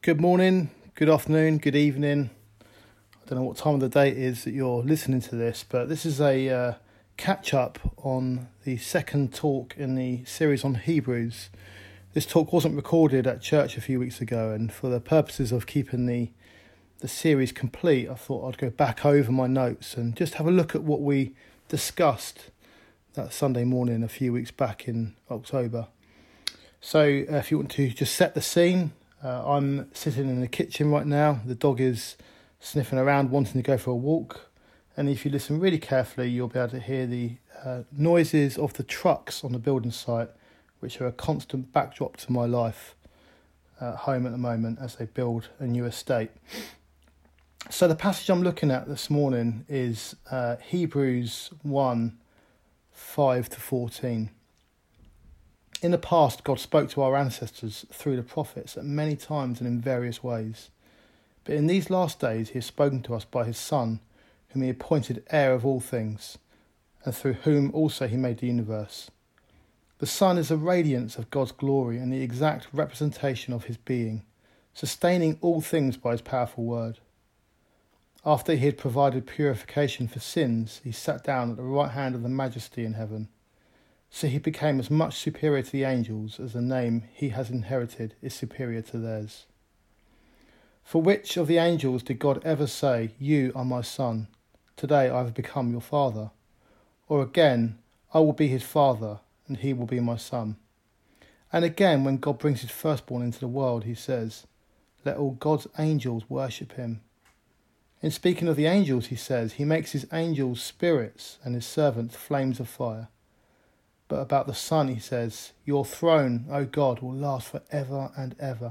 Good morning, good afternoon, good evening. I don't know what time of the day it is that you're listening to this, but this is a catch-up on the second talk in the series on Hebrews. This talk wasn't recorded at church a few weeks ago, and for the purposes of keeping the series complete, I thought I'd go back over my notes and just have a look at what we discussed that Sunday morning a few weeks back in October. So if you want to just set the scene, I'm sitting in the kitchen right now. The dog is sniffing around, wanting to go for a walk. And if you listen really carefully, you'll be able to hear the noises of the trucks on the building site, which are a constant backdrop to my life at home at the moment as they build a new estate. So the passage I'm looking at this morning is Hebrews 1, 5 to 14. In the past, God spoke to our ancestors through the prophets at many times and in various ways. But in these last days, he has spoken to us by his Son, whom he appointed heir of all things, and through whom also he made the universe. The Son is the radiance of God's glory and the exact representation of his being, sustaining all things by his powerful word. After he had provided purification for sins, he sat down at the right hand of the Majesty in heaven. So he became as much superior to the angels as the name he has inherited is superior to theirs. For which of the angels did God ever say, "You are my son, today I have become your father"? Or again, "I will be his father, and he will be my son"? And again, when God brings his firstborn into the world, he says, "Let all God's angels worship him." In speaking of the angels, he says, he makes his angels spirits and his servants flames of fire. But about the Son, he says, "Your throne, O God, will last forever and ever.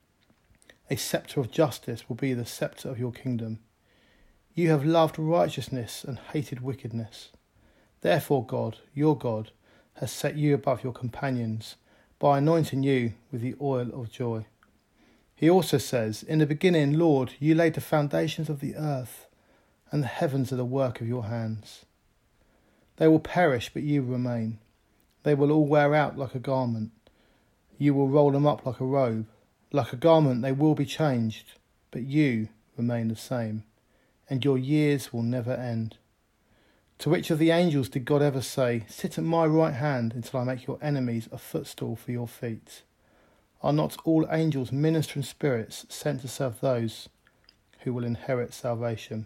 A sceptre of justice will be the sceptre of your kingdom. You have loved righteousness and hated wickedness. Therefore God, your God, has set you above your companions by anointing you with the oil of joy." He also says, "In the beginning, Lord, you laid the foundations of the earth, and the heavens are the work of your hands. They will perish, but you remain. They will all wear out like a garment. You will roll them up like a robe. Like a garment they will be changed, but you remain the same, and your years will never end." To which of the angels did God ever say, "Sit at my right hand until I make your enemies a footstool for your feet"? Are not all angels ministering spirits sent to serve those who will inherit salvation?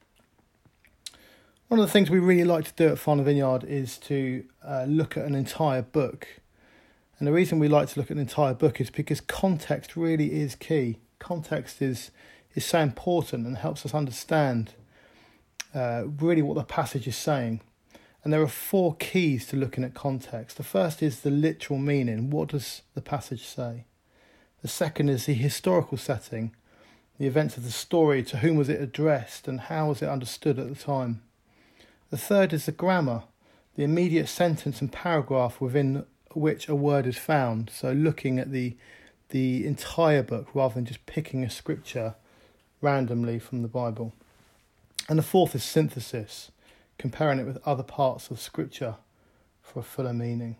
One of the things we really like to do at Farnham Vineyard is to look at an entire book. And the reason we like to look at an entire book is because context really is key. Context is so important and helps us understand really what the passage is saying. And there are 4 keys to looking at context. The first is the literal meaning. What does the passage say? The second is the historical setting, the events of the story, to whom was it addressed and how was it understood at the time. The third is the grammar, the immediate sentence and paragraph within which a word is found. So looking at the entire book rather than just picking a scripture randomly from the Bible. And the fourth is synthesis, comparing it with other parts of scripture for a fuller meaning.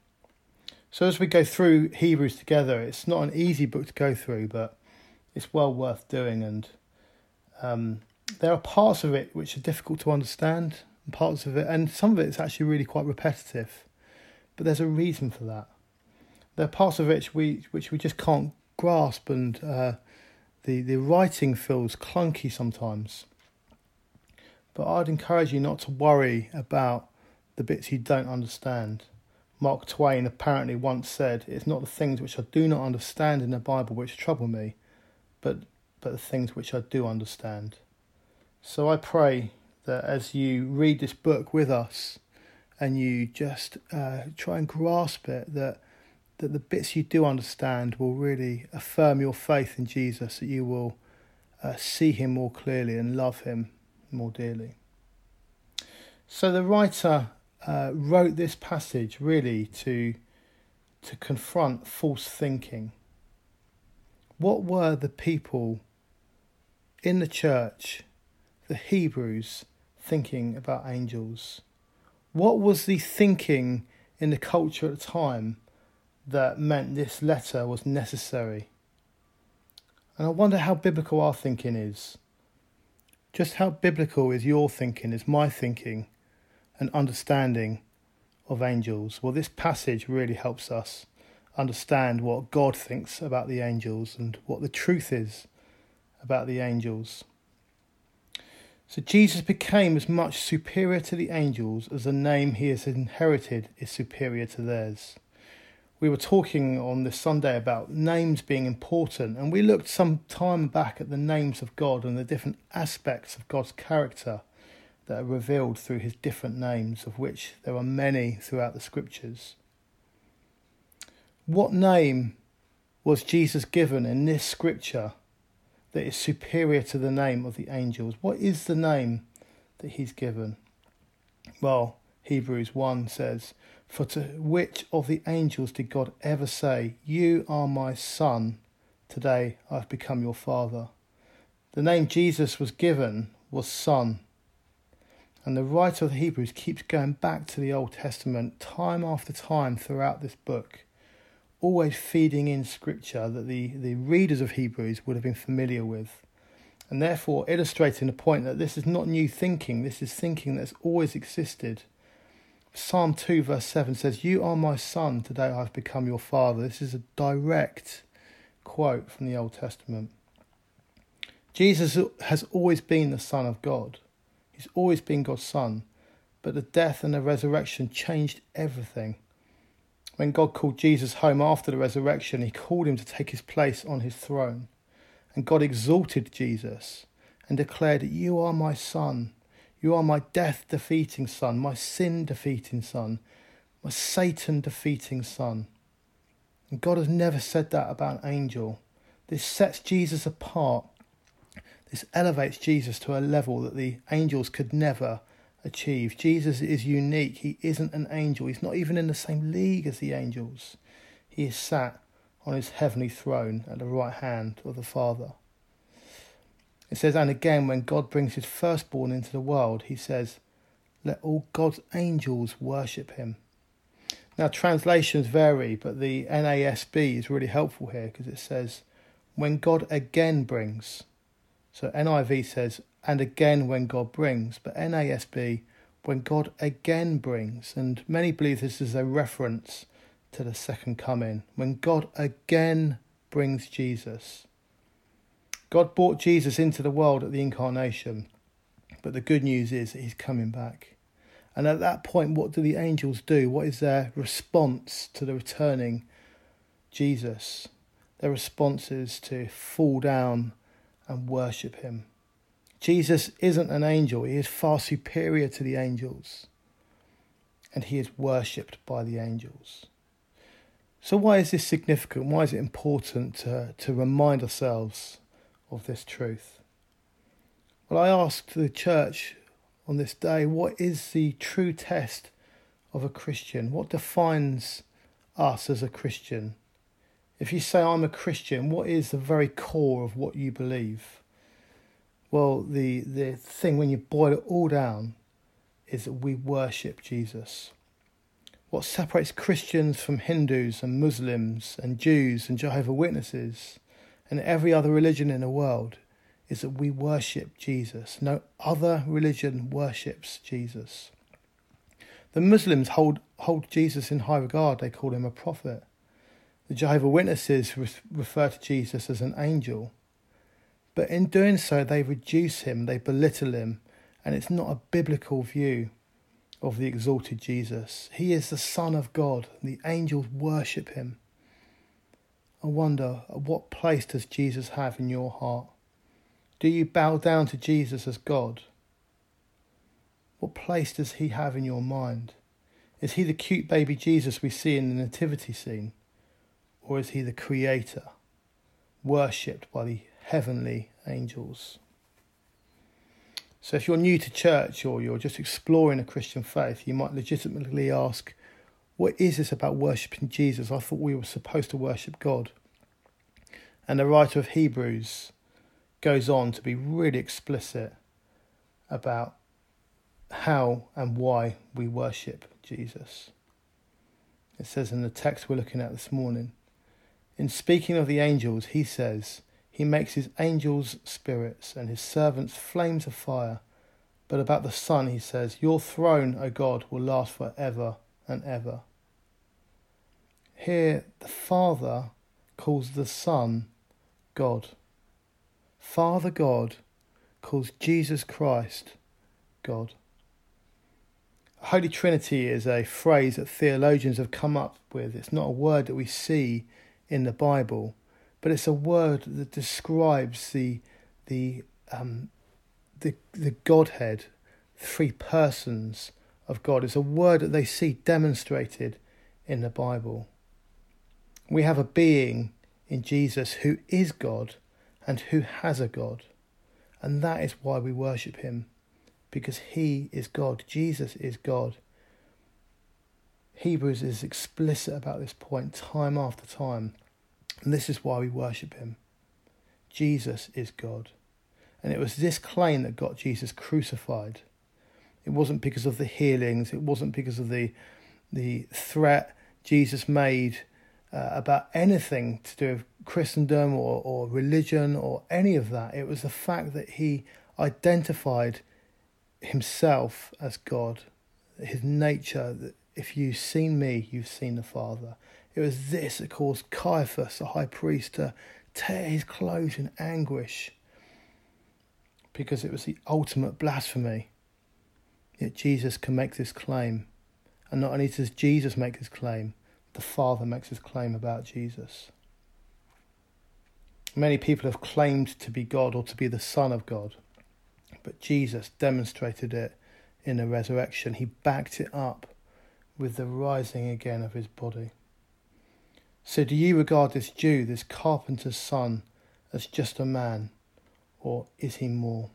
So as we go through Hebrews together, it's not an easy book to go through, but it's well worth doing. And there are parts of it which are difficult to understand, parts of it, and some of it is actually really quite repetitive, but there's a reason for that. There are parts of it which we just can't grasp, and the writing feels clunky sometimes. But I'd encourage you not to worry about the bits you don't understand. Mark Twain apparently once said, "It's not the things which I do not understand in the Bible which trouble me, but the things which I do understand." So I pray that as you read this book with us and you just try and grasp it, that the bits you do understand will really affirm your faith in Jesus, that you will see him more clearly and love him more dearly. So the writer wrote this passage really to confront false thinking. What were the people in the church, the Hebrews, thinking about angels? What was the thinking in the culture at the time that meant this letter was necessary? And I wonder how biblical our thinking is. Just how biblical is your thinking, is my thinking and understanding of angels? Well, this passage really helps us understand what God thinks about the angels and what the truth is about the angels. So Jesus became as much superior to the angels as the name he has inherited is superior to theirs. We were talking on this Sunday about names being important, and we looked some time back at the names of God and the different aspects of God's character that are revealed through his different names, of which there are many throughout the scriptures. What name was Jesus given in this scripture that is superior to the name of the angels? What is the name that he's given? Well, Hebrews 1 says, "For to which of the angels did God ever say, 'You are my son, today I have become your father'?" The name Jesus was given was Son. And the writer of the Hebrews keeps going back to the Old Testament time after time throughout this book, always feeding in scripture that the readers of Hebrews would have been familiar with, and therefore illustrating the point that this is not new thinking, this is thinking that's always existed. Psalm 2 verse 7 says, "You are my son, today I have become your father." This is a direct quote from the Old Testament. Jesus has always been the Son of God. He's always been God's son, but the death and the resurrection changed everything. When God called Jesus home after the resurrection, he called him to take his place on his throne. And God exalted Jesus and declared, "You are my son. You are my death-defeating son, my sin-defeating son, my Satan-defeating son." And God has never said that about an angel. This sets Jesus apart. This elevates Jesus to a level that the angels could never achieve. Jesus is unique. He isn't an angel. He's not even in the same league as the angels. He is sat on his heavenly throne at the right hand of the Father. It says, and again, when God brings his firstborn into the world, he says, "Let all God's angels worship him." Now, translations vary, but the NASB is really helpful here because it says, "when God again brings." So NIV says, "and again when God brings," but NASB, "when God again brings." And many believe this is a reference to the second coming, when God again brings Jesus. God brought Jesus into the world at the incarnation, but the good news is that he's coming back. And at that point, what do the angels do? What is their response to the returning Jesus? Their response is to fall down and worship him. Jesus isn't an angel. He is far superior to the angels, and he is worshipped by the angels. So why is this significant? Why is it important to remind ourselves of this truth? Well, I asked the church on this day, what is the true test of a Christian? What defines us as a Christian? If you say I'm a Christian, what is the very core of what you believe? Well, the thing, when you boil it all down, is that we worship Jesus. What separates Christians from Hindus and Muslims and Jews and Jehovah's Witnesses and every other religion in the world is that we worship Jesus. No other religion worships Jesus. The Muslims hold Jesus in high regard. They call him a prophet. The Jehovah's Witnesses refer to Jesus as an angel. But in doing so, they reduce him, they belittle him, and it's not a biblical view of the exalted Jesus. He is the Son of God. The angels worship him. I wonder, what place does Jesus have in your heart? Do you bow down to Jesus as God? What place does he have in your mind? Is he the cute baby Jesus we see in the nativity scene? Or is he the creator, worshipped by the heavenly angels? So if you're new to church or you're just exploring a Christian faith, you might legitimately ask, what is this about worshipping Jesus? I thought we were supposed to worship God. And the writer of Hebrews goes on to be really explicit about how and why we worship Jesus. It says in the text we're looking at this morning, in speaking of the angels, he says, He makes his angels spirits and his servants flames of fire. But about the Son he says, your throne, O God, will last forever and ever. Here the Father calls the Son God. Father God calls Jesus Christ God. Holy Trinity is a phrase that theologians have come up with. It's not a word that we see in the Bible, but it's a word that describes the Godhead, three persons of God. It's a word that they see demonstrated in the Bible. We have a being in Jesus who is God and who has a God, and that is why we worship him. Because he is God. Jesus is God. Hebrews is explicit about this point time after time. And this is why we worship him. Jesus is God. And it was this claim that got Jesus crucified. It wasn't because of the healings. It wasn't because of the threat Jesus made about anything to do with Christendom or religion or any of that. It was the fact that he identified himself as God, his nature, that if you've seen me, you've seen the Father. It was this that caused Caiaphas, the high priest, to tear his clothes in anguish, because it was the ultimate blasphemy. Yet Jesus can make this claim, and not only does Jesus make this claim, the Father makes this claim about Jesus. Many people have claimed to be God or to be the Son of God, but Jesus demonstrated it in the resurrection. He backed it up with the rising again of his body. So do you regard this Jew, this carpenter's son, as just a man, or is he more?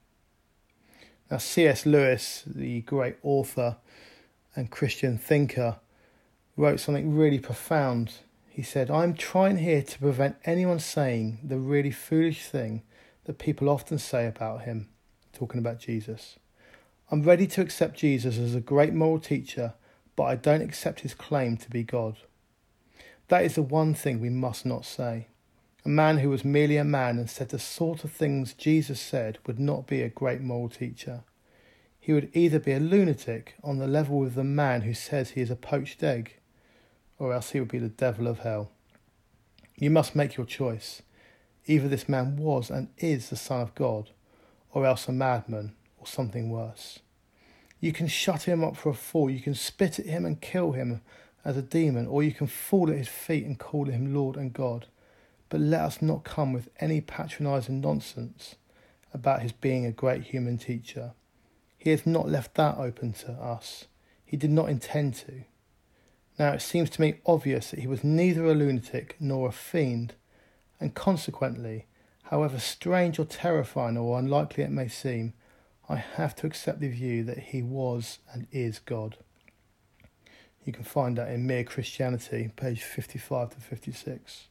Now C.S. Lewis, the great author and Christian thinker, wrote something really profound. He said, I'm trying here to prevent anyone saying the really foolish thing that people often say about him, talking about Jesus. I'm ready to accept Jesus as a great moral teacher, but I don't accept his claim to be God. That is the one thing we must not say. A man who was merely a man and said the sort of things Jesus said would not be a great moral teacher. He would either be a lunatic on the level with the man who says he is a poached egg, or else he would be the devil of hell. You must make your choice. Either this man was and is the Son of God, or else a madman, or something worse. You can shut him up for a fool, you can spit at him and kill him as a demon, or you can fall at his feet and call him Lord and God. But let us not come with any patronising nonsense about his being a great human teacher. He has not left that open to us. He did not intend to. Now it seems to me obvious that he was neither a lunatic nor a fiend, and consequently, however strange or terrifying or unlikely it may seem, I have to accept the view that he was and is God. You can find that in Mere Christianity, page 55 to 56.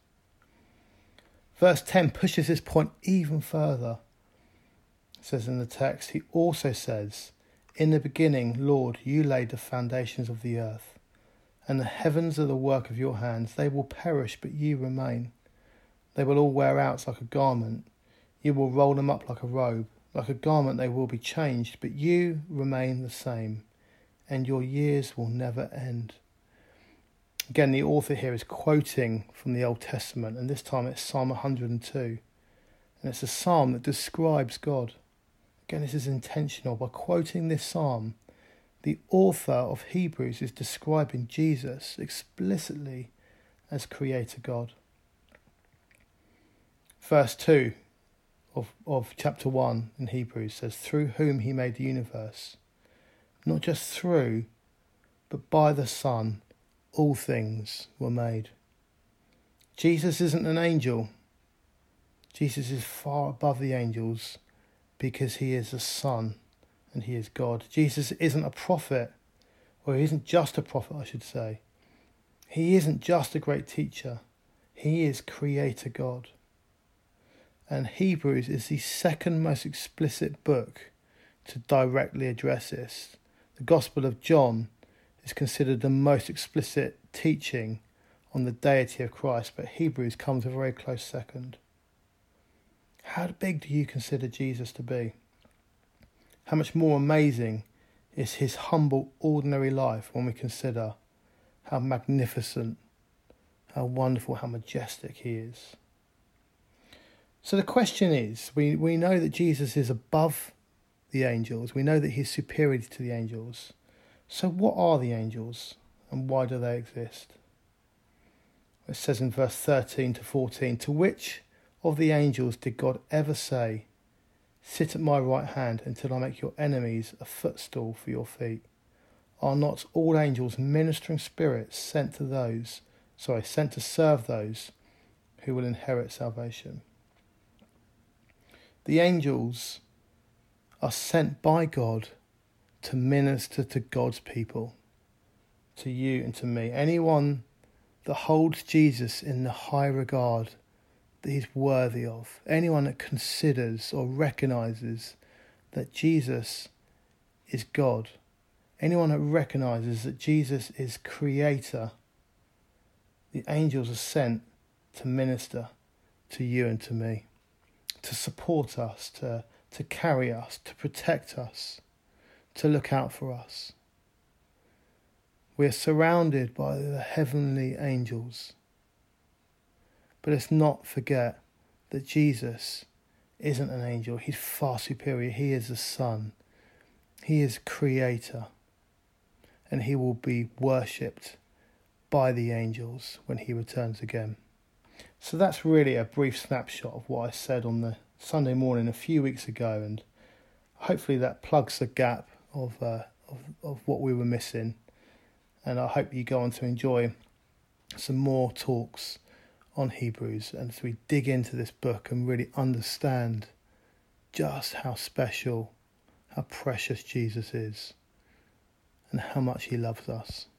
Verse 10 pushes this point even further. It says in the text, he also says, in the beginning, Lord, you laid the foundations of the earth, and the heavens are the work of your hands. They will perish, but you remain. They will all wear out like a garment. You will roll them up like a robe. Like a garment they will be changed, but you remain the same, and your years will never end. Again, the author here is quoting from the Old Testament, and this time it's Psalm 102. And it's a psalm that describes God. Again, this is intentional. By quoting this psalm, the author of Hebrews is describing Jesus explicitly as Creator God. Verse 2 of chapter 1 in Hebrews says, through whom he made the universe. Not just through, but by the Son, all things were made. Jesus isn't an angel. Jesus is far above the angels because he is the Son and he is God. Jesus isn't a prophet, or he isn't just a prophet, I should say. He isn't just a great teacher. He is Creator God. And Hebrews is the second most explicit book to directly address this. The Gospel of John is considered the most explicit teaching on the deity of Christ, but Hebrews comes a very close second. How big do you consider Jesus to be? How much more amazing is his humble, ordinary life when we consider how magnificent, how wonderful, how majestic he is. So the question is, we know that Jesus is above the angels. We know that he's superior to the angels. So what are the angels and why do they exist? It says in verse 13 to 14, to which of the angels did God ever say, sit at my right hand until I make your enemies a footstool for your feet? Are not all angels ministering spirits sent to serve those who will inherit salvation? The angels are sent by God to minister to God's people, to you and to me. Anyone that holds Jesus in the high regard that he's worthy of, anyone that considers or recognises that Jesus is God, anyone that recognises that Jesus is Creator, the angels are sent to minister to you and to me, to support us, to carry us, to protect us, to look out for us. We're surrounded by the heavenly angels. But let's not forget that Jesus isn't an angel. He's far superior. He is the Son. He is Creator. And he will be worshipped by the angels when he returns again. So that's really a brief snapshot of what I said on the Sunday morning a few weeks ago, and hopefully that plugs the gap of what we were missing. And I hope you go on to enjoy some more talks on Hebrews, and as we dig into this book and really understand just how special, how precious Jesus is, and how much he loves us.